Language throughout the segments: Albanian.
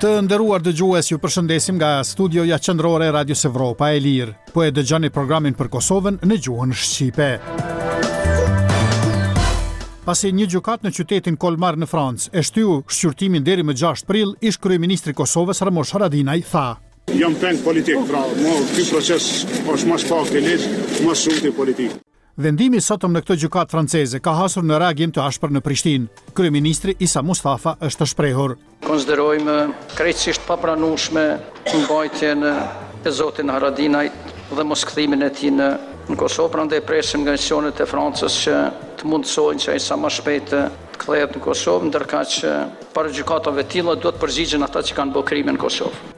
Të nderuar dëgjues, ju përshëndesim nga studioja qendrore e Radios Evropa e Lirë. Po e dëgjoni programin për Kosovën në gjuhën shqipe. Pasi një gjykat në qytetin Kolmar në Francë e shtyu shqyrtimin deri më 6 prill, ish kryeministri i Kosovës Ramush Haradinaj tha: Jam peng politik, pra, ky proces është më pak i ligj, më shumë i politik. Vendimi sotëm në këtë gjykatë franceze ka hasur në reagim të ashpër në Prishtinë. Kryeministri Isa Mustafa është të shprehur: Konsiderojmë krejtësisht papranueshme mbajtjen e zotit Haradinajt dhe moskthimin e tij në Kosovë, prandaj presim nga institucionet e Francës që të mundsojnë që ai sa më shpejt të kthehet në Kosovë, ndërkaq që para gjykatave të tilla duhet përgjigjen ata që kanë bërë krime në Kosovë.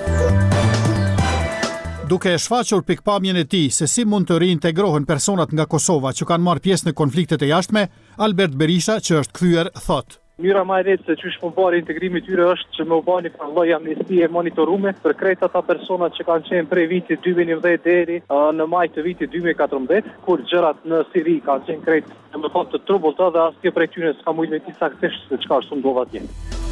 Duke e shfaqur pikpamjen e tij se si mund të riintegrohen personat nga Kosova që kanë marrë pjesë në konfliktet e jashtme, Albert Berisha, që është kthyer, thotë: Mënyra më e lehtë se çish mund bërë integrimi i tyre është që më u bani një lloj amnistie monitorume për krejt ata persona që kanë qenë prej vitit 2011 deri në maj të vitit 2014, kur gjërat në Siri kanë qenë krejt në më të trubullta dhe asnjë prej tyre s'ka mujtë me saktësisht se çka është ndodha atje.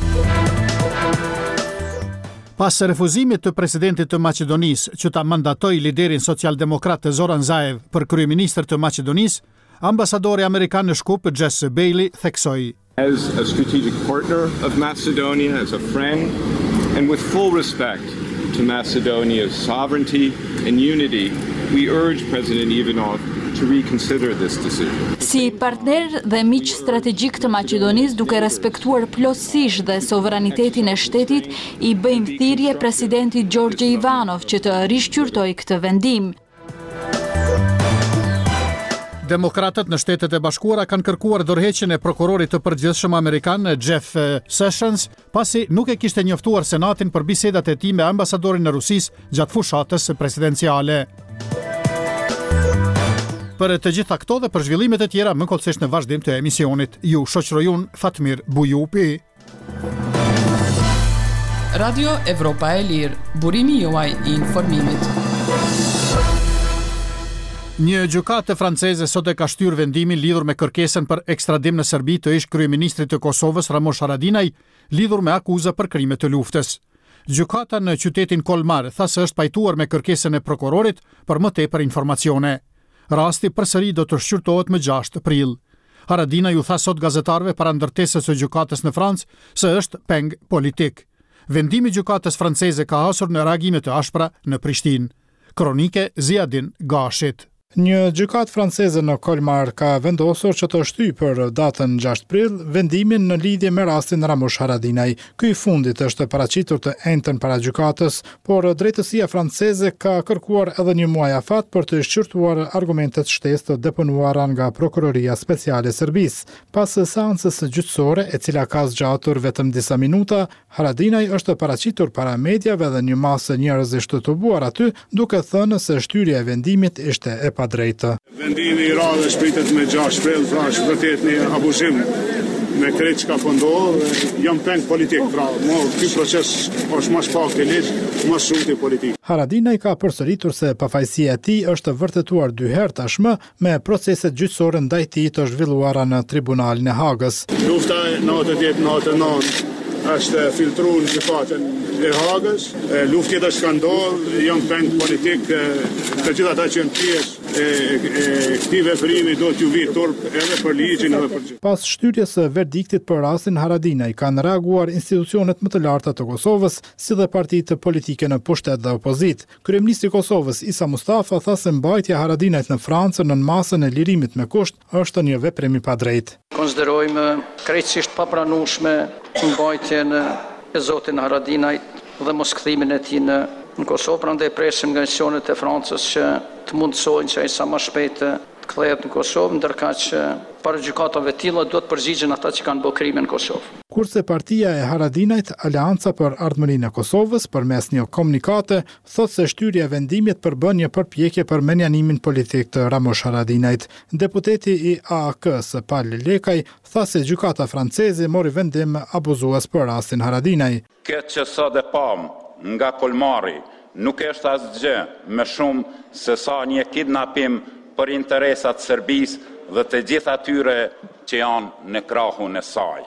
Pas refuzimit të presidentit të Maqedonisë që ta mandatoi liderin socialdemokrat Zoran Zaev për kryeministër të Maqedonisë, ambasadori amerikan në Shkup Jesse Bailey theksoi: As a strategic partner of Macedonia, as a friend, and with full respect to Macedonia's sovereignty and unity, we urge President Ivanov to reconsider this decision. Si partner dhe miq strategjik të Maqedonisë, duke respektuar plotësisht dhe sovranitetin e shtetit, i bëjmë thirrje presidentit Gjorgje Ivanov që të rishqyrtojë këtë vendim. Demokratët në Shtetet e Bashkuara kanë kërkuar dorëheqjen e prokurorit të përgjithshëm amerikan Jeff Sessions, pasi nuk e kishte njoftuar Senatin për bisedat e tij me ambasadorin në Rusisë gjatë fushatës presidenciale. Për të gjitha këto dhe për zhvillimet e tjera më kollësisht në vazhdim të emisionit, ju shoqëroj unë Fatmir Bujupi. Radio Evropa e Lirë, burimi juaj i informimit. Një gjykatë franceze sot e ka shtyr vendimin lidhur me kërkesën për ekstradim në Serbi të ish kryeministrit të Kosovës Ramush Haradinaj, lidhur me akuza për krime të luftës. Gjykata në qytetin Kolmar tha se është pajtuar me kërkesën e prokurorit për më tepër informacione. Rasti përsëri do të shqyrtohet më 6 prill. Haradinaj u tha sot gazetarëve para ndërtesës së gjykatës në Francë se është peng politik. Vendimi i gjykatës franceze ka hasur në reagime të ashpra në Prishtinë. Kronike Ziadin Gashit. Një gjykatë franceze në Kolmar ka vendosur që të shtyjë për datën 6 prill vendimin në lidhje me rastin Ramush Haradinaj. Ky i fundit është paraqitur të enjtën para gjykatës, por drejtësia franceze ka kërkuar edhe një muaj afat për të shqyrtuar argumentet shtesë të deponuara nga Prokuroria Speciale e Serbisë. Pas seancës gjyqësore, e cila ka zgjatur vetëm disa minuta, Haradinaj është paraqitur para mediave dhe një masë njerëzish të tubuar aty, duke thënë se shtyrja e vendimit ishte e drejtë. Vendimi i radhës pritet me 6 prill, pra është vërtet një abuzim me krejt çka po ndodh. Jam peng politik, pra, ky proces është më pak i ligj, më shumë i politik. Haradinaj ka përsëritur se pafajësia e tij është vërtetuar 2 herë tashmë me proceset gjyqësore ndaj tij të zhvilluara në tribunalin e Hagës. Lufta 98-99 është filtruar në gjykatën e Hagës, luftë tjetër që ka ndodhur, janë peng politik, të gjithë ata që janë pjesë e këtij veprimi do t'ju vi turp edhe për ligjin edhe për gjithë. Pas shtytjes së verdiktit për rastin Haradinaj, kanë reaguar institucionet më të larta të Kosovës, si dhe partitë politike në pushtet dhe opozit. Kryeministri i Kosovës Isa Mustafa tha se mbajtja e Haradinajt në Francë në masën e lirimit me kusht është një veprim i padrejtë. Konsiderojmë krejtësisht papranueshme mbajtjen e zotit Haradinajt dhe moskthimin e tij në Kosovë, prandaj presim nga institucionet e Francës që të mundsojnë që ai sa më shpejt të kthehet në Kosovë, ndërkaq që para gjykatave të tilla duhet përgjigjen ata që kanë bërë krime në Kosovë. Kurse partia e Haradinajt, Aleanca për Ardhmërinë e Kosovës, përmes një komunikate, thotë se shtyrja e vendimit përbën një përpjekje për menjanimin politik të Ramush Haradinajt. Deputeti i AAK-s Pal Lekaj tha se gjykata franceze mori vendim abuzues për rastin Haradinaj. Këtë që sot e pam nga Kolmari nuk është asgjë më shumë se sa një kidnapim për interesat Serbisë dhe të gjithë atyre që janë në krahun e saj.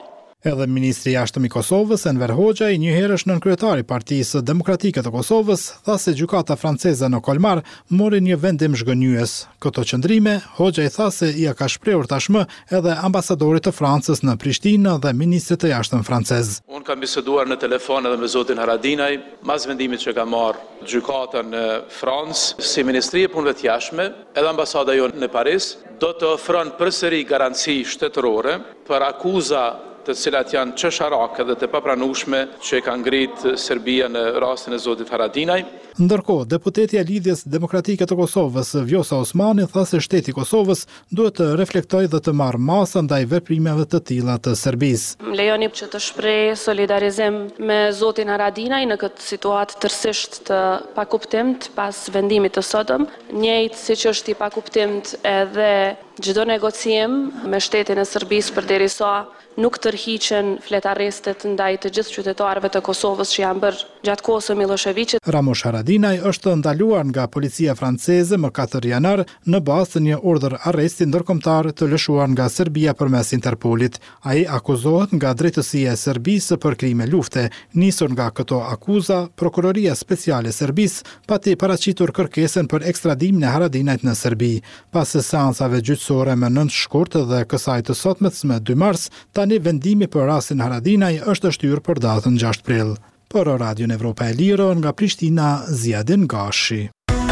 Edhe ministri i jashtëm i Kosovës, Enver Hoxha, njëherësh nënkryetari i Partisë Demokratike të Kosovës, tha se gjykata franceze në Kolmar mori një vendim zhgënjyes. Këto qëndrime, Hoxha i tha se ia ka shprehur tashmë edhe ambasadorit të Francës në Prishtinë dhe ministrit të jashtëm francez. Unë kam biseduar në telefon edhe me zotin Haradinaj, mas vendimit që ka marrë gjykata në Francë, si Ministri e Punëve të Jashtme, edhe ambasada jonë në Paris, do të ofron përsëri garanci shtetërore për akuza të cilat janë çesharake dhe të papranueshme që ka ngrit Serbia në rastin e zotit Haradinaj. Ndërkohë, deputetja e Lidhjes Demokratike të Kosovës, Vjosa Osmani, tha se shteti i Kosovës duhet të reflektojë dhe të marrë masa ndaj veprimeve të tilla të Serbisë. Më lejoni që të shpreh solidarizim me zotin Haradinaj në këtë situatë tërësisht të pakuptimt pas vendimit të sotëm, njëjtë siç është i pakuptimt edhe çdo negocim me shtetin e Serbisë përderisa nuk tërhiqen fletarrestet ndaj të gjithë qytetarëve të Kosovës që janë bërë gjatë kohës së Miloševićit. Ramush Haradinaj është ndaluar nga policia franceze më 4 janar në bazë të një urdhër arresti ndërkombëtar të lëshuar nga Serbia përmes Interpolit. Ai akuzohet nga drejtësia e Serbisë për krime lufte. Nisur nga këto akuza, Prokuroria Speciale e Serbisë pati paraqitur kërkesën për ekstradimin e Haradinajt në Serbi. Pas seancave gjyqësore me 9 shkurt dhe kësaj të sotmes me 2 mars, tani vendimi për rastin Haradinaj është shtyrë për datën 6 prill. Për Radion Evropa e Lirë nga Prishtina, Ziadin Gashi.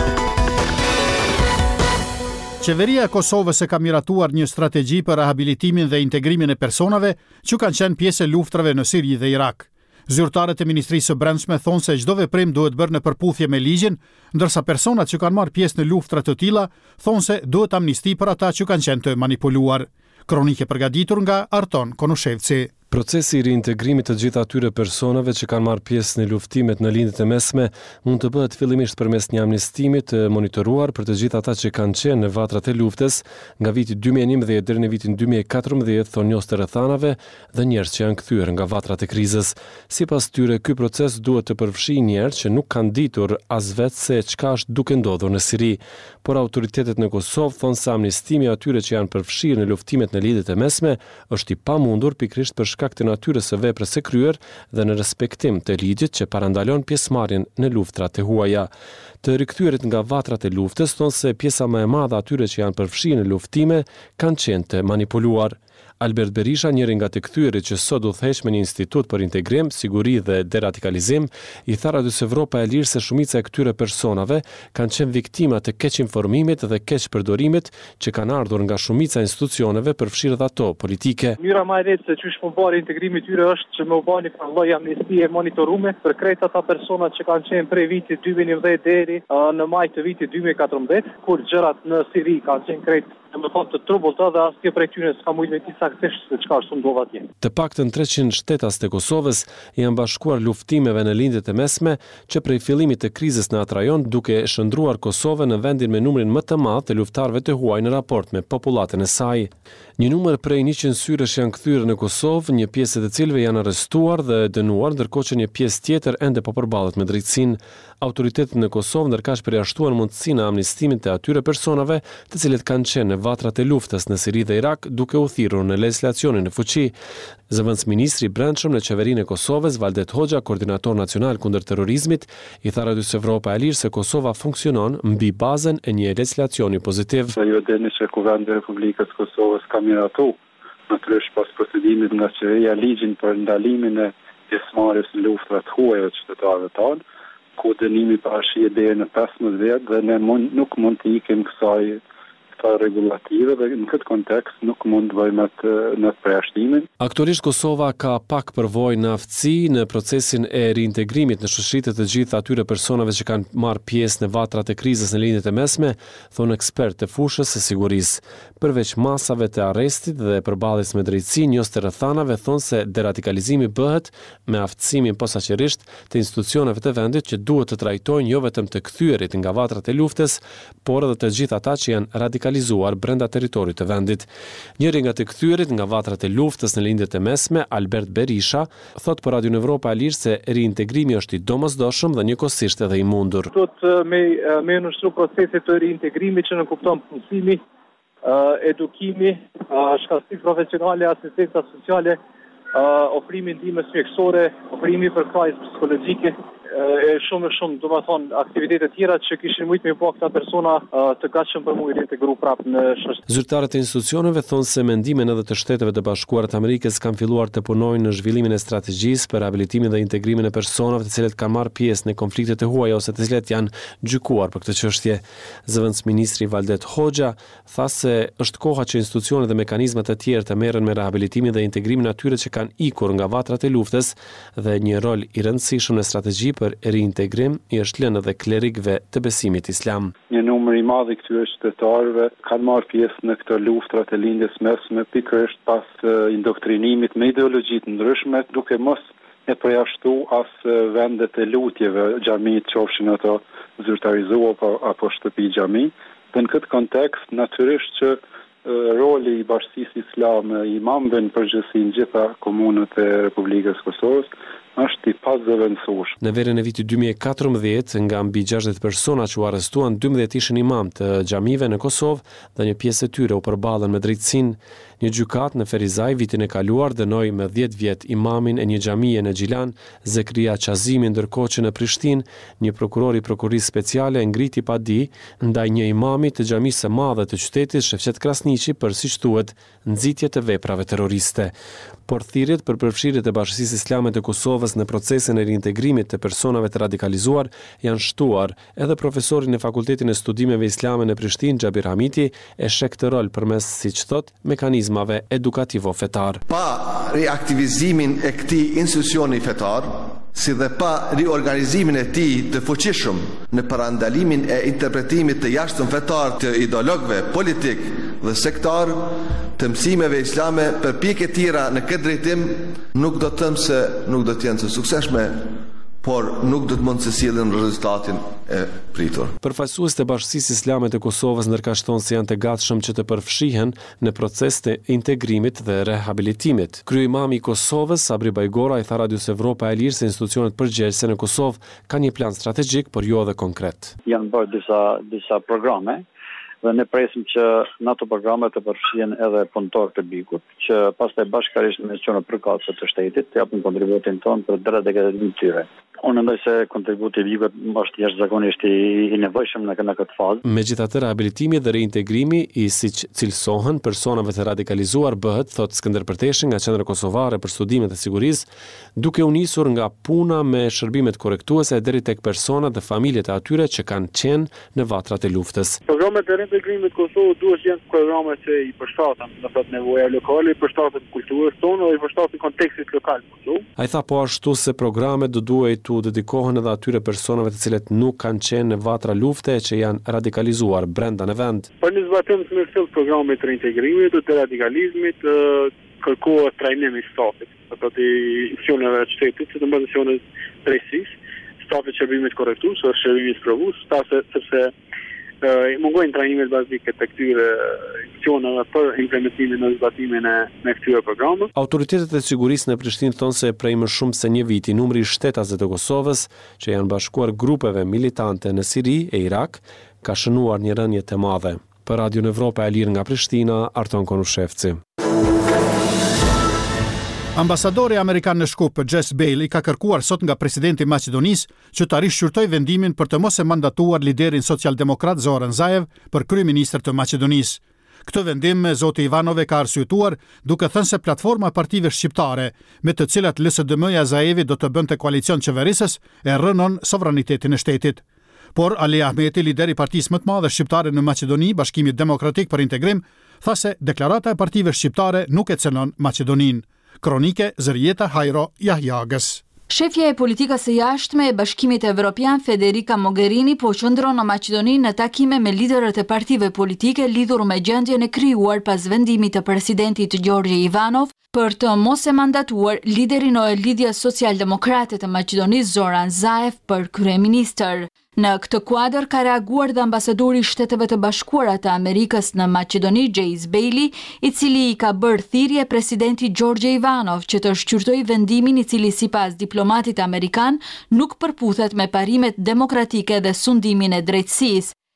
Qeveria e Kosovës e ka miratuar një strategji për rehabilitimin dhe integrimin e personave që kanë qenë pjesë e luftrave në Siri dhe Irak. Zyrtarët e Ministrisë së Brendshme thonë se çdo veprim duhet bërë në përputhje me ligjin, ndërsa personat që kanë marrë pjesë në luftra të tilla thonë se duhet amnisti për ata që kanë qenë të manipuluar. Kronike përgatitur nga Arton Konushevci. Procesi i reintegrimit të gjithë atyre personave që kanë marrë pjesë në luftimet në lindjet e mesme mund të bëhet fillimisht përmes një amnistimi të monitoruar për të gjithë ata që kanë qenë në vatrat e luftës nga viti 2011 deri në vitin 2014, thonë njohës të rrethanave dhe njerëz që janë kthyer nga vatrat e krizës. Sipas tyre, ky proces duhet të përfshijë njerëz që nuk kanë ditur as vetë se çka është duke ndodhur në Siri, por autoritetet në Kosovë thonë se amnistimi atyre që janë përfshirë në luftimet në lindjet e mesme është i pamundur pikërisht për shkak të natyrës së veprës së kryer dhe në respektim të ligjit që parandalon pjesëmarrjen në luftrat e huaja. Të rikthyerit nga vatrat e luftës thonë se pjesa më e madhe atyre që janë përfshirë në luftime kanë qenë të manipuluar. Albert Berisha, njëri nga të kthyerit që sot udhëheq me një institut për integrim, siguri dhe deradikalizim, i tha Radios Evropa e Lirë se shumica e këtyre personave kanë qenë viktima të keq informimit dhe keq përdorimit që kanë ardhur nga shumica e institucioneve përfshirë dhe ato politike. Mënyra më e lehtë se çu shpërndarë integrimi i tyre është që më bani një lloj amnistie monitorume për krejt ata persona që kanë qenë prej vitit 2011 deri në maj të vitit 2014, kur gjërat në Siri kanë qenë krejt më thonë të trubullta dhe asnjë prej tyre s'ka mujtë me di saktësisht se çka është ndodhur atje. Të paktën 300 shtetas të Kosovës janë bashkuar luftimeve në lindjet e mesme që prej fillimit të krizës në atë rajon duke shndruar Kosovën në vendin me numrin më të madh të luftarëve të huaj në raport me popullatën e saj. Një numër prej 100 syresh janë kthyer në Kosovë, një pjesë të cilëve janë arrestuar dhe dënuar, ndërkohë që një pjesë tjetër ende po përballet me drejtësinë. Autoritetet në Kosovë ndërkaq përjashtuan mundësinë e amnistimit të atyre personave të cilët kanë qenë në vatrat e luftës në Siri dhe Irak, duke u thirrur në legislacionin e fuqi. Zëvendësministri i Brendshëm në qeverinë e Kosovës, Valdet Hoxha, koordinator nacional kundër terrorizmit, i tha Radios Evropa e Lirë se Kosova funksionon mbi bazën e një legislacioni pozitiv. Ju dini se Kuvendi i Republikës Kosovës ka miratu natyrisht pas procedimit nga qeveria ligjin për ndalimin e pjesëmarrjes në luftra të huaja të qytetarëve tanë, ku dënimi parashihet deri në 15 vjet dhe ne nuk mund të ikim kësaj regulative dhe në këtë kontekst nuk mund të vëjmë në përjashtimin. Aktualisht Kosova ka pak përvojë në aftësi në procesin e reintegrimit në shoqëritë të gjithë atyre personave që kanë marrë pjesë në vatrat e krizës në lindjet e mesme, thonë ekspert të fushës së sigurisë. Përveç masave të arrestit dhe përballjes me drejtësi, njohës të rrethanave thonë se deradikalizimi bëhet me aftësimin posaçërisht të institucioneve të vendit që duhet të trajtojnë jo vetëm të kthyerit nga vatrat e luftës, por edhe të gjithë ata që janë radikalizuar brenda territorit të vendit. Njëri nga të kthyerit nga vatrat e luftës në lindjet e mesme, Albert Berisha, thot për Radio Evropa e Lirë se reintegrimi është i domosdoshëm dhe njëkohësisht edhe i mundur. Me nështru procesit të reintegrimit që në kupton punësimi, edukimi, shkallësi profesionale, asistenca sociale ofrimi ndihmës mjekësore, ofrimi për krahas psikologjike, e shumë, domethënë aktivitete tjera që kishin mujt me bë këta persona të gatshëm për mu reintegru prapë në shoqëri. Zyrtarët e institucioneve thonë se mendimin edhe të Shteteve të Bashkuara të Amerikës kanë filluar të punojnë në zhvillimin e strategjisë për rehabilitimin dhe integrimin e personave të cilët kanë marrë pjesë në konfliktet e huaja ose të cilët janë gjykuar për këtë çështje. Zëvendësministri Valdet Hoxha tha se është koha që institucionet dhe mekanizmat e tjerë të merren me rehabilitimin dhe integrimin atyre që kanë ikur nga vatrat e luftës dhe një rol i rëndësishëm në strategji për reintegrim i është lënë edhe klerikëve të besimit islam. Një numër i madh i këtyre qytetarëve kanë marrë pjesë në këto luftrat e lindjes mesme pikërisht pas indoktrinimit me ideologji të ndryshme, duke mos e përjashtu as vendet e lutjeve, xhamit, qofshin ato zyrtarizuar apo shtëpi xhami. Dhe në këtë kontekst natyrisht që roli i Bashkisë Islame, imamëve në përgjithësi në gjitha komunët e Republikës Kosovës është i pazëvendësuar. Në verën e vitit 2014, nga mbi 60 persona që u arrestuan, 12 ishin imam të xhamive në Kosovë dhe një pjesë e tyre u përballën me drejtësinë. Një gjykat në Ferizaj vitin e kaluar dënoi me 10 vjet imamin e një xhamie në Gjilan, Zekria Qazimi, ndërkohë që në Prishtinë një prokuror i prokurisë speciale ngriti padi ndaj një imami të xhamisë së madhe të qytetit, Shefqet Krasniqi, për siç thuhet nxitje të veprave terroriste. Por thirrjet për përfshirjet e Bashkisë Islame të Kosovës në procesin e reintegrimit të personave të radikalizuar janë shtuar. Edhe profesori në Fakultetin e Studimeve Islame në Prishtinë, Xhabir Hamiti, e sheh këtë rol përmes, siç thot, mekanizmave edukativo-fetar. Pa reaktivizimin e këtij institucioni fetar, si dhe pa riorganizimin e tij të fuqishëm në parandalimin e interpretimit të jashtëm fetar të ideologëve politik dhe sektar të mësimeve islame, përpjekje tjera në këtë drejtim nuk do të them se nuk do të jenë të suksesshme, por nuk do të mund të sjellin rezultatin e pritur. Përfaqësuesit e Bashkisë Islame të Kosovës ndërkashton se janë të gatshëm që të përfshihen në proces të integrimit dhe rehabilitimit. Kryeimami i Kosovës, Sabri Bajgora, i tha Radios Evropa e Lirë se institucionet përgjegjëse në Kosovë kanë një plan strategjik, por jo edhe konkret. Janë bërë disa programe dhe ne presim që në ato programe të përfshihen edhe punëtorët e BIK-ut, që pastaj bashkërisht me institucionet përkatëse të shtetit të japin kontributin tonë për drejtimin e tyre. Unë mendoj se kontributi i BIK-ut është jashtëzakonisht i nevojshëm në këtë fazë. Megjithatë, rehabilitimi dhe reintegrimi i siç cilësohen personave të radikalizuar bëhet, thot Skënder Përteshi nga Qendra Kosovare për Studimet e Sigurisë, duke u nisur nga puna me shërbimet korrektuese deri tek personat dhe familjet e atyre që kanë qenë në vatrat e luftës. Programet e reintegrimit të Kosovës duhet janë programe që i përshtaten, do thotë nevoja lokale, i përshtaten kulturës tonë dhe i përshtaten kontekstit lokal. Ai tha po ashtu se programet do duhet të dedikohen edhe atyre personave të cilët nuk kanë qenë në vatra lufte që janë radikalizuar brenda në vend. Për një zbatim të mirë programit të reintegrimit të radikalizmit, kërkohet trajnimi i stafit, ato të institucioneve të shtetit, të institucioneve të drejtësisë, stafit shërbimit korrektues, shërbimit provues, sepse mungojnë trajnimet bazike të këtyre institucioneve për implementimin dhe zbatimin e këtyre programeve. Autoritetet e sigurisë në Prishtinë thonë se prej më shumë se një viti numri i shtetazve të Kosovës që janë bashkuar grupeve militante në Siri e Irak ka shënuar një rënje të madhe. Për Radio Evropa e Lirë nga Prishtina, Arton Konushevci. Ambasadori Amerikan në Shkup, Jess Bailey, ka kërkuar sot nga presidenti i Maqedonisë që ta rishqyrtojë vendimin për të mos e mandatuar liderin socialdemokrat Zoran Zaev për kryeministër të Maqedonisë. Këtë vendim zoti Ivanov ka arsyetuar duke thënë se platforma e partive shqiptare me të cilat LSDM-ja Zaevi do të bënte koalicion qeverisës e rënon sovranitetin e shtetit. Por Ali Ahmeti, lideri i partisë më të madhe shqiptare në Maqedoni, Bashkimi Demokratik për Integrim, tha se deklarata e partive shqiptare nuk e cënon Maqedoninë. Kronike Zërjeta Hajro Jahjagës. Shefja e politikës së jashtme e Bashkimit Evropian Federica Mogherini po qëndron në Maqedoni në takime me liderët e partive politike lidhur me gjendjen e krijuar pas vendimit të presidentit Gjorgji Ivanov për të mos e mandatuar liderin e Lidhjes Socialdemokrate të Maqedonisë Zoran Zaev për kryeministër. Në këtë kuadër ka reaguar dhe ambasadori i Shteteve të Bashkuara të Amerikës në Maqedoni, Jess Bailey, i cili i ka bërë thirrje presidentit Gjorgji Ivanov që të shqyrtojë vendimin i cili sipas diplomatit amerikan nuk përputhet me parimet demokratike dhe sundimin e drejtësisë.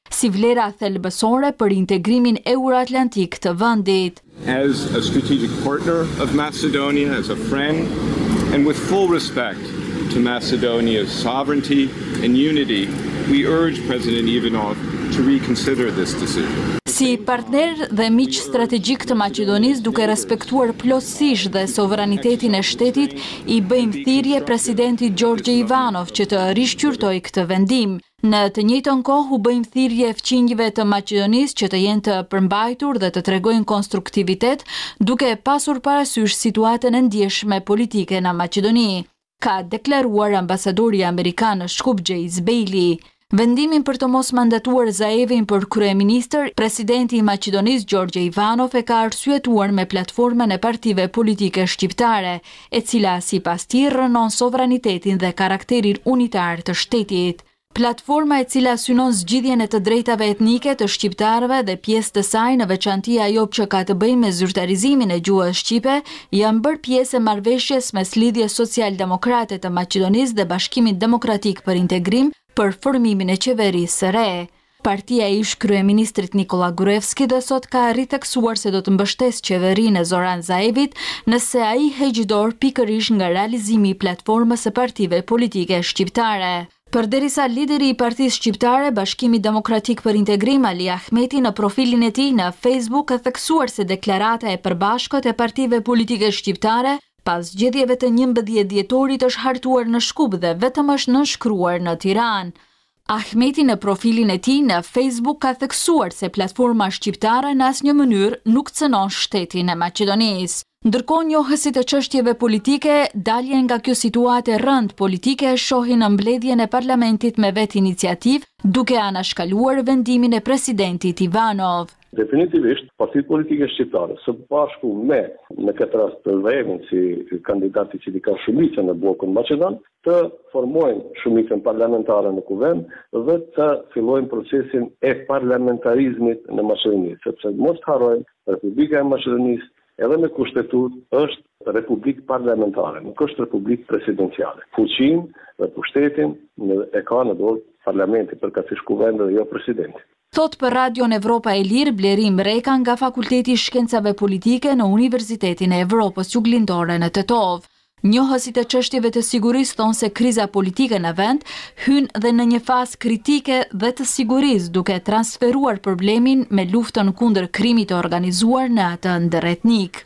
si vlera thelbësore për integrimin euroatlantik të vendit. As a strategic partner of Macedonia, as a friend, and with full respect to Macedonia's sovereignty and unity, we urge President Ivanov to reconsider this decision. Si partner dhe miq strategjik të Maqedonisë, duke respektuar plotësisht dhe sovranitetin e shtetit, i bëjmë thirrje presidentit Gjorgje Ivanov që të rishqyrtojë këtë vendim. Në të njëjtën kohë u bëjmë thirrje fqinjve të Maqedonisë që të jenë të përmbajtur dhe të tregojnë konstruktivitet, duke pasur parasysh situatën e ndjeshme politike në Maqedoni, ka deklaruar ambasadori amerikan në Shkupje Izbejli. Vendimin për të mos mandatuar Zaevin për kryeministër, presidenti i Maqedonisë Gjorgje Ivanov e ka arsyetuar me platformën e partive politike shqiptare, e cila sipas tij rënon sovranitetin dhe karakterin unitar të shtetit. Platforma e cila synon zgjidhjen e të drejtave etnike të shqiptarëve dhe pjesë të saj, në veçanti ajo që ka të bëjë me zyrtarizimin e gjuhës shqipe, janë bërë pjesë e marrëveshjes mes Lidhjes Social-Demokrate të Maqedonisë dhe Bashkimit Demokratik për Integrim për formimin e qeverisë së re. Partia e ish kryeministrit Nikola Gruevski dhe sot ka ritheksuar se do të mbështesë qeverinë e Zoran Zaevit nëse ai heq dorë pikërisht nga realizimi i platformës së partive politike shqiptare. Përderisa lideri i Partisë Shqiptare, Bashkimi Demokratik për Integrim, Ali Ahmeti, në profilin e tij në Facebook ka theksuar se deklarata e përbashkët e partive politike shqiptare pas zgjedhjeve të 11 dhjetorit është hartuar në Shkup dhe vetëm është nënshkruar në Tiranë. Ahmeti në profilin e tij në Facebook ka theksuar se platforma shqiptare në asnjë mënyrë nuk cënon shtetin e Maqedonisë. Ndërkohë njohësit e çështjeve politike, daljen nga kjo situatë rënd politike shohin në mbledhjen e parlamentit me vetë iniciativë, duke anashkaluar vendimin e presidentit Ivanov. Definitivisht, partitë politike shqiptare, së bashku me, në këtë rast të Zaevin si kandidati që ka shumicën në bllokun maqedon, të formojnë shumicën parlamentare në kuvend dhe të fillojnë procesin e parlamentarizmit në Maqedoni, sepse mos harrojmë, Republika e Maqedonisë edhe me kushtetut është republikë parlamentare, nuk është republikë presidenciale. Fuqinë dhe pushtetin e ka në dorë parlamenti përkatësisht kuvendi dhe jo presidenti. Thot për Radion Evropa e Lirë Blerim Reka nga Fakulteti i Shkencave Politike në Universitetin e Evropës Juglindore në Tetov. Njohësit e çështjeve të sigurisë thonë se kriza politike në vend hyn dhe në një fazë kritike dhe të sigurisë, duke transferuar problemin me luftën kundër krimit të organizuar në atë ndërretnik.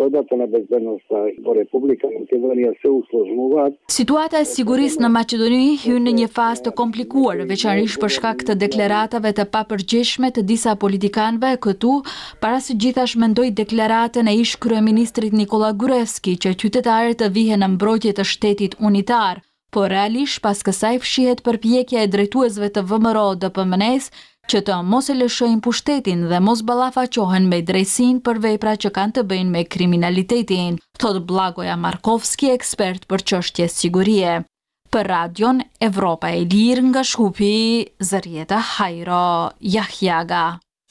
Situata e sigurisë në Maqedoni hyn në një fazë të komplikuar, veçanërisht për shkak të deklaratave të papërgjeshme të disa politikanëve këtu, para së gjithash mendoi deklaratën e ish kryeministrit Nikola Gruevski që qytetarët të vihen në mbrojtje të shtetit unitar, por realisht pas kësaj fshihet përpjekja e drejtuesve të VMRO-DPMNE-s që të mos e lëshojnë pushtetin dhe mos ballafaqohen me drejtsinë për vepra që kanë të bëjnë me kriminalitetin, thot Blagoja Markovski, ekspert për çështje sigurie. Për Radion Evropa e Lirë nga Shkupi, Zërieta Hajro Jahjaga.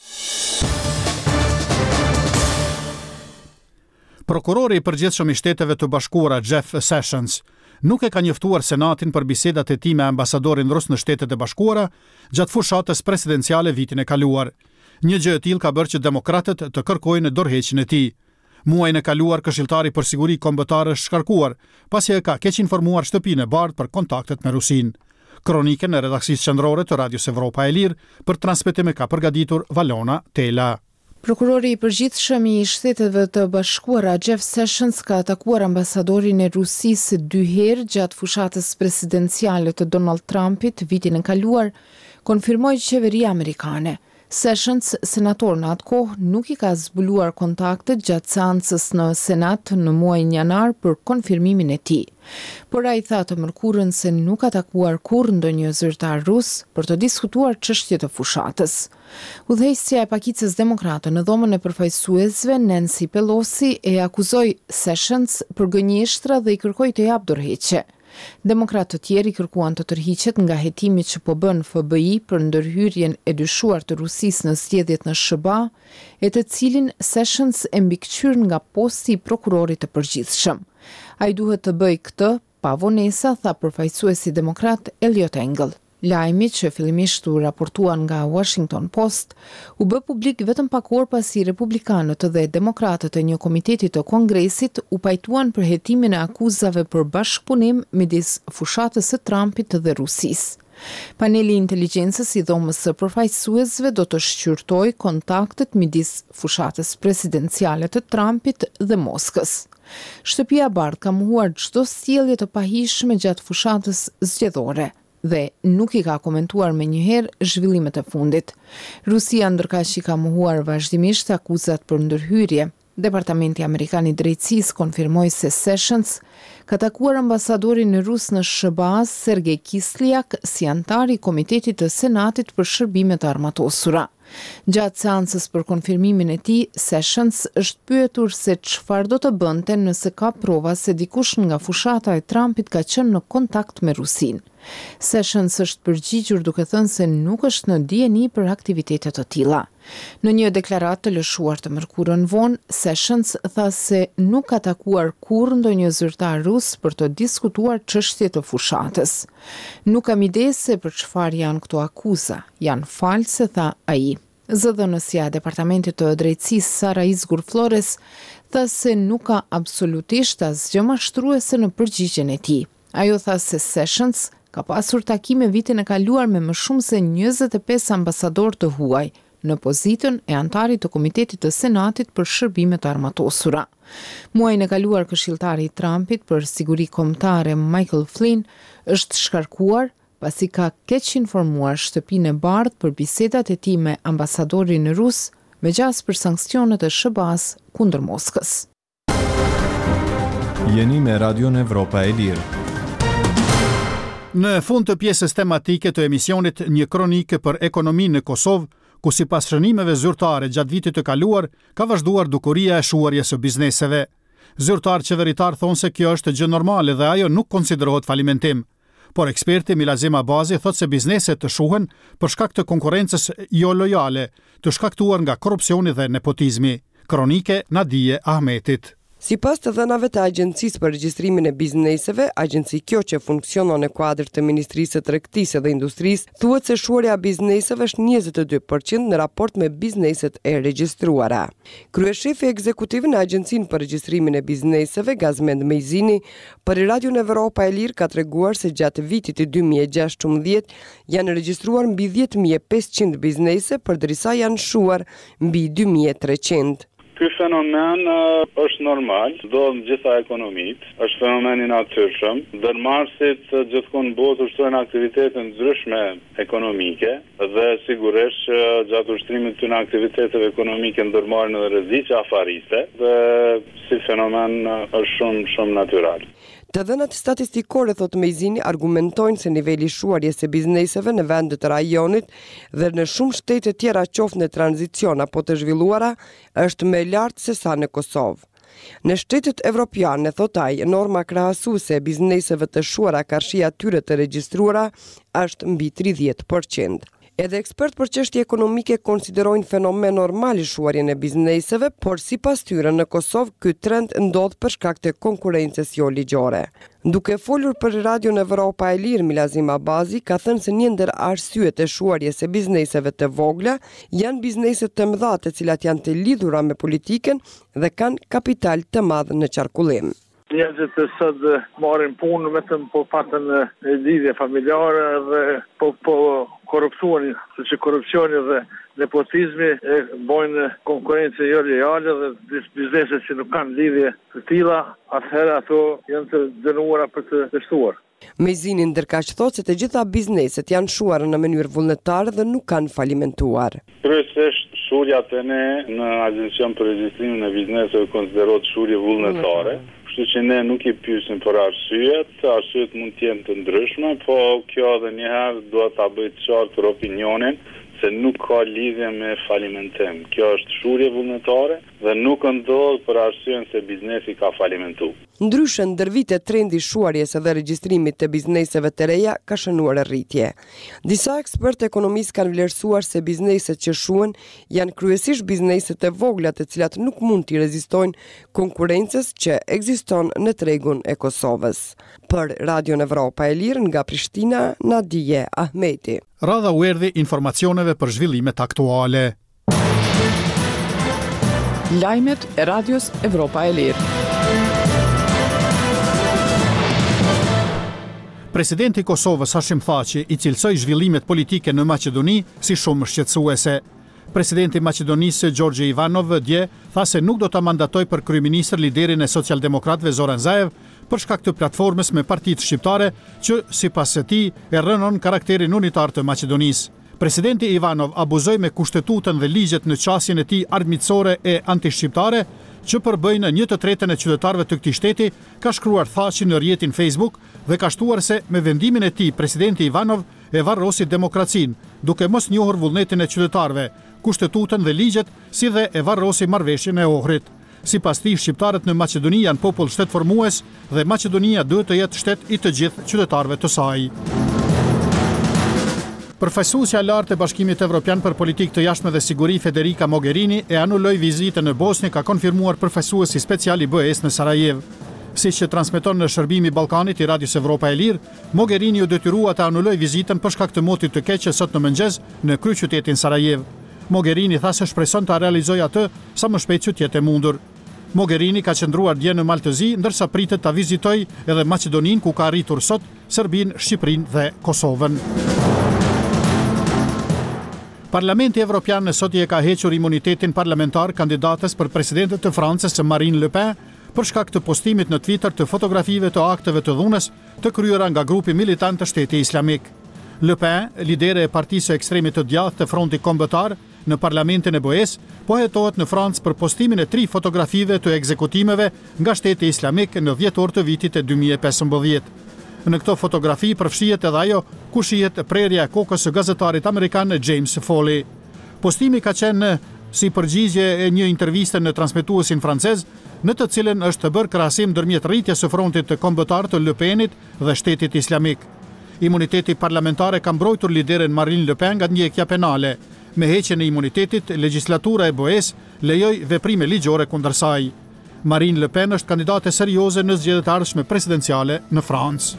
Prokurori i përgjithshëm i Shteteve të Bashkuara Jeff Sessions nuk e ka njoftuar Senatin për bisedat e tij me ambasadorin rus në Shtetet e Bashkuara gjatë fushatës presidenciale vitin e kaluar. Një gjë e tillë ka bërë që demokratët të kërkojnë dorëheqjen e tij. Muajin e kaluar Këshilltari për Siguri Kombëtare është shkarkuar, pasi e ka keq informuar shtëpinë e bardhë për kontaktet me Rusinë. Kronikën e redaksisë qendrore të Radios Evropa e Lirë për transmetim e ka përgatitur Valona Tela. Prokurori i përgjithshëm i Shteteve të Bashkuara Jeff Sessions ka atakuar ambasadorin e Rusisë 2 herë gjatë fushatës presidenciale të Donald Trumpit vitin e kaluar, konfirmoi qeveria amerikane. Sessions, senator në atë kohë, nuk i ka zbuluar kontaktet gjatë seancës në Senat në muajin janar për konfirmimin e tij. Por ai tha të mërkurën se nuk ka takuar kurrë ndonjë zyrtar rus për të diskutuar çështje të fushatës. Udhëheqësja e pakicës demokrate në dhomën e përfaqësuesve Nancy Pelosi e akuzoi Sessions për gënjeshtra dhe i kërkoi të japë dorëheqje. Demokratë të tjerë kërkuan të tërhiqet nga hetimi që po bën FBI për ndërhyrjen e dyshuar të Rusisë në zgjedhjet në SBA, e të cilin Sessions e mbikëqyr nga posti i prokurorit të përgjithshëm. Ai duhet të bëjë këtë pa vonesa, tha përfaqësuesi demokrat Eliot Engel. Lajmi që fillimisht u raportuan nga Washington Post u bë publik vetëm pak orë pasi republikanët dhe demokratët e një komiteti të Kongresit u pajtuan për hetimin e akuzave për bashkëpunim midis fushatës së Trumpit dhe Rusisë. Paneli i inteligjencës i dhomës së përfaqësuesve do të shqyrtojë kontaktet midis fushatës presidenciale të Trumpit dhe Moskës. Shtëpia e Bardhë ka mohuar çdo sjellje të pahishme gjatë fushatës zgjedhore dhe nuk i ka komentuar me njëherë zhvillimet e fundit. Rusia ndërkaq i ka mohuar vazhdimisht akuzat për ndërhyrje. Departamenti Amerikan i Drejtësisë konfirmoi se Sessions ka takuar ambasadorin rus në SBA Sergej Kisliak si antar i Komitetit të Senatit për shërbime të armatosura. Gjatë seancës për konfirmimin e tij, Sessions është pyetur se çfarë do të bënte nëse ka prova se dikush nga fushata e Trumpit ka qenë në kontakt me Rusinë. Sessions është përgjigjur duke thënë se nuk është në dieni për aktivitete të tilla. Në një deklaratë të lëshuar të mërkurën vonë, Sessions tha se nuk ka takuar kurrë ndonjë zyrtar rus për të diskutuar çështje të fushatës. Nuk kam ide se për çfarë janë këto akuza, janë false, tha ai. Zëdhënësja e Departamentit të Drejtësisë Sara Izgur Flores tha se nuk ka absolutisht asgjë mashtruese në përgjigjen e tij. Ajo tha se Sessions ka pasur takime vitin e kaluar me më shumë se 25 ambasador të huaj në pozitën e antarit të Komitetit të Senatit për shërbime të armatosura. Muajin e kaluar këshilltari i Trumpit për siguri kombëtare Michael Flynn është shkarkuar pasi ka keq informuar Shtëpinë e Bardhë për bisedat e tij me ambasadorin rus me gjas për sanksionet e SBA-s kundër Moskës. Jeni me Radion Evropa e Lirë. Në fund të pjesës tematike të emisionit një kronikë për ekonominë në Kosovë, ku sipas shënimeve zyrtare gjatë vitit të kaluar, ka vazhduar dukuria e shuarjes së bizneseve. Zyrtar qeveritar thonë se kjo është gjë normale dhe ajo nuk konsiderohet falimentim. Por eksperti Milazem Abazi thotë se bizneset të shuhen për shkak të konkurrencës jo lojale, të shkaktuar nga korrupsioni dhe nepotizmi. Kronike Nadije Ahmetit. Sipas të dhënave të Agjencisë për Regjistrimin e Bizneseve, agjenci kjo që funksionon në kuadër të Ministrisë së Tregtisë dhe Industrisë, thuhet se shuarja e bizneseve është 22% në raport me bizneset e regjistruara. Kryeshefi ekzekutiv në Agjencinë për Regjistrimin e Bizneseve, Gazmend Mejzini, për Radion Evropa e Lirë ka treguar se gjatë vitit të 2016 janë regjistruar mbi 10.500 biznese, përderisa janë shuar mbi 2.300. Ky fenomen është normal, ndodh në gjitha ekonomitë, është fenomen i natyrshëm. Ndërmarrësit gjithmonë botë ushtrojnë aktivitete ndryshme ekonomike dhe sigurisht që gjatë ushtrimit të aktiviteteve ekonomike ndërmarrin edhe rreziqe afariste dhe si fenomen është shumë natyral. Të dhënat statistikore, thot Mejzini, argumentojnë se niveli shuarjes së bizneseve në vendet të rajonit dhe në shumë shtete tjera qoftë në tranzicion apo të zhvilluara është më lartë se sa në Kosovë. Në shtetet evropiane, thot ai, norma krahasuese e bizneseve të shuara karshia tyre të regjistruara është mbi 30%. Edhe ekspert për çështje ekonomike konsiderojnë fenomen normal i shuarjen e bizneseve, por sipas tyre në Kosovë ky trend ndodh për shkak të konkurrencës jo ligjore. Duke folur për Radion Evropa e Lirë, Milazem Abazi ka thënë se një ndër arsyet e shuarjes së bizneseve të vogla janë bizneset të mëdha të cilat janë të lidhura me politikën dhe kanë kapital të madh në qarkullim. Njerëzit të sot marrin punë vetëm po patën lidhje familjare dhe po korrupsioni, sepse korrupsioni dhe nepotizmi e bojnë konkurrencë jo lojale dhe biznese që nuk kanë lidhje të tilla, atëherë ato janë të dënuara për të dështuar. Mejzini ndërkaq thotë se të gjitha bizneset janë shuar në mënyrë vullnetare dhe nuk kanë falimentuar. Kryesisht shurja ne në Agjencion për Regjistrimin e Bizneseve konsiderohet shurje vullnetare. Kështu që ne nuk i pyesim për arsyet mund të jenë të ndryshme, po kjo edhe njëherë duhet ta bëj të qartë për opinionin se nuk ka lidhje me falimentim. Kjo është shurje vullnetare dhe nuk ndodh për arsyen se biznesi ka falimentuar. Ndryshe, ndër vite trendi i shuarjes edhe regjistrimit të bizneseve të reja ka shënuar rritje. Disa ekspertë ekonomistë kanë vlerësuar se bizneset që shuhen janë kryesisht bizneset e vogla të cilat nuk mund t'i rezistojnë konkurrencës që ekziston në tregun e Kosovës. Për Radio Evropa e Lirë nga Prishtina, Nadije Ahmeti. Radha u erdhi informacioneve për zhvillimet aktuale. Lajmet e Radios Evropa e Lirë. Presidenti i Kosovës Hashim Thaçi i cilësoi zhvillimet politike në Maqedoni si shumë shqetësuese. Presidenti i Maqedonisë Gjorgje Ivanov dje tha se nuk do ta mandatoj për kryeministër liderin e socialdemokratëve Zoran Zaev për shkak të platformës me partitë shqiptare që sipas së tij e rënon karakterin unitar të Maqedonisë. Presidenti Ivanov abuzoi me kushtetutën dhe ligjet në qasjen e tij armiqësore e antishqiptare që përbëjnë 1/3 e qytetarëve të këtij shteti, ka shkruar Thaçi në rrjetin Facebook dhe ka shtuar se me vendimin e tij presidenti Ivanov e varrosi demokracinë, duke mos njohur vullnetin e qytetarëve, kushtetutën dhe ligjet, si dhe e varrosi marrëveshjen e Ohrit. Sipas tij, shqiptarët në Maqedoni janë popull shtetformues dhe Maqedonia duhet të jetë shtet i të gjithë qytetarëve të saj. Përfaqësuesja e lartë e Bashkimit Evropian për Politikë të Jashtme dhe Siguri Federica Mogherini e anuloi vizitën në Bosnjë, ka konfirmuar përfaqësuesi special i BE-s në Sarajevo. Siç e transmeton në Shërbimi i Ballkanit i Radios Evropa e Lirë, Mogherini u detyrua të anuloj vizitën për shkak të motit të keq sot në mëngjes në kryeqytetin Sarajevo. Mogherini tha se shpreson ta realizojë atë sa më shpejt që të jetë e mundur. Mogherini ka qëndruar dje në Maltëzi, ndërsa pritet ta vizitojë edhe Maqedoninë, ku ka arritur sot, Serbinë, Shqipërinë dhe Kosovën. Parlamenti Evropian sot i ka hequr imunitetin parlamentar kandidates për presidente të Francës Marine Le Pen për shkak të postimit në Twitter të fotografive të akteve të dhunës të kryera nga grupi militant të Shtetit Islamik. Le Pen, lidere e partisë ekstremit të djathtë të Fronti Kombëtar në parlamentin e BE-s, po hetohet në Francë për postimin e 3 fotografive të ekzekutimeve nga Shteti Islamik në dhjetor të vitit e 2015. Në këto fotografi përfshihet edhe ajo ku shihet prerja e kokës së gazetarit amerikan James Foley. Postimi ka qenë si përgjigje e një interviste në transmetuesin francez, në të cilën është bërë krahasim ndërmjet rritjes së frontit të kombëtar të Le Penit dhe Shtetit Islamik. Imuniteti parlamentar ka mbrojtur lideren Marine Le Pen nga ndjekja penale. Me heqjen e imunitetit, legjislatura e BE-s lejoi veprime ligjore kundër saj. Marine Le Pen është kandidate serioze në zgjedhjet e ardhshme presidenciale në Francë.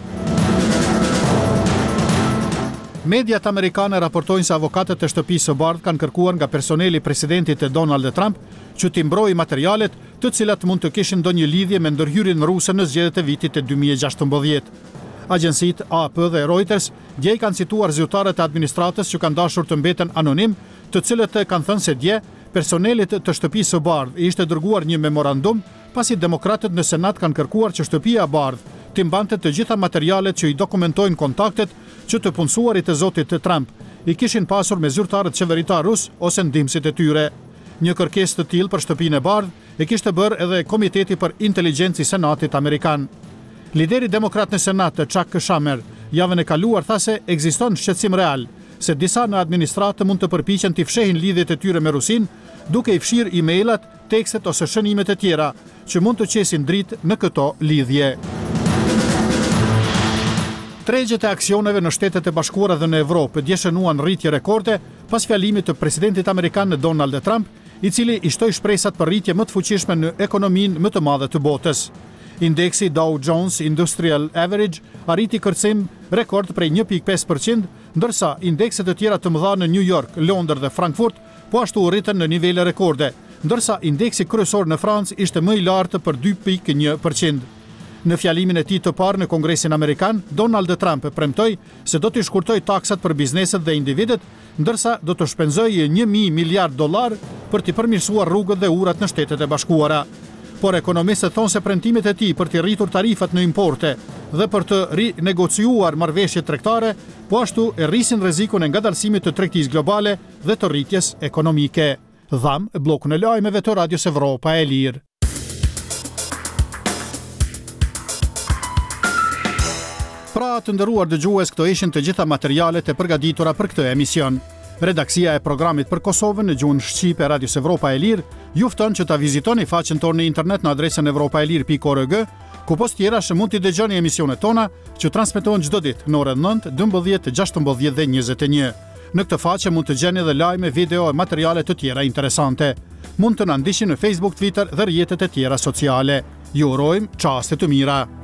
Mediat amerikane raportojnë se avokatët e shtëpisë së bardhë kanë kërkuar nga personeli i presidentit Donald Trump që t'i mbrojë materialet të cilat mund të kishin ndonjë lidhje me ndërhyrjen ruse në zgjedhjet e vitit e 2016. Agjencitë AP dhe Reuters dje kanë cituar zyrtarët e administratës që kanë dashur të mbeten anonim, të cilët kanë thënë se dje personelit të shtëpisë së bardhë ishte dërguar një memorandum pasi demokratët në Senat kanë kërkuar që shtëpia e bardhë të mbante të gjitha materialet që i dokumentojnë kontaktet që të punësuarit e zotit të Trump i kishin pasur me zyrtarët qeveritar rus ose ndihmësit e tyre. Një kërkesë të tillë për shtëpinë e bardhë e kishte bërë edhe Komiteti për Inteligjencë i Senatit amerikan. Lideri demokrat në Senat, Chuck Schumer, javën e kaluar tha se ekziston shqetësim real se disa në administratë mund të përpiqen të fshehin lidhjet e tyre me Rusinë, duke i fshirë email-at, tekstet ose shënimet e tjera që mund të qesin dritë në këto lidhje. Tregjet e aksioneve në Shtetet e Bashkuara dhe në Evropë dje shënuan rritje rekorde pas fjalimit të presidentit amerikan Donald Trump, i cili i shtoi shpresat për rritje më të fuqishme në ekonominë më të madhe të botës. Indeksi Dow Jones Industrial Average arriti kërcim rekord prej 1.5%, ndërsa indekset e tjera të mëdha në New York, Londër dhe Frankfurt po ashtu u rritën në nivele rekorde, ndërsa indeksi kryesor në Francë ishte më i lartë për 2.1%. Në fjalimin e tij të parë në Kongresin Amerikan, Donald Trump premtoi se do të shkurtojë taksat për bizneset dhe individët, ndërsa do të shpenzojë $1.000 miliard për të përmirësuar rrugët dhe urat në Shtetet e Bashkuara. Por ekonomistët thonë se premtimet e tij për të rritur tarifat në importe dhe për të rinegociuar marrëveshjet tregtare, po ashtu e rrisin rrezikun e ngadalësimit të tregtisë globale dhe të rritjes ekonomike. Dham bllokun e lajmeve të Radios Evropa e Lirë. Pra të nderuar dëgjues, këto ishin të gjitha materialet e përgatitura për këtë emision. Redaksia e programit për Kosovën në gjuhën shqipe Radios Evropa e Lirë ju fton që ta vizitoni faqen tonë në internet në adresën evropaelir.org, ku post tjera mund t'i dëgjoni emisionet tona që transmetohen çdo ditë në orën 9, 12, 16 dhe 21. Në këtë faqe mund të gjeni edhe lajme, video e materiale të tjera interesante. Mund të na ndiqni në Facebook, Twitter dhe rrjetet e tjera sociale. Ju urojmë çaste të mira.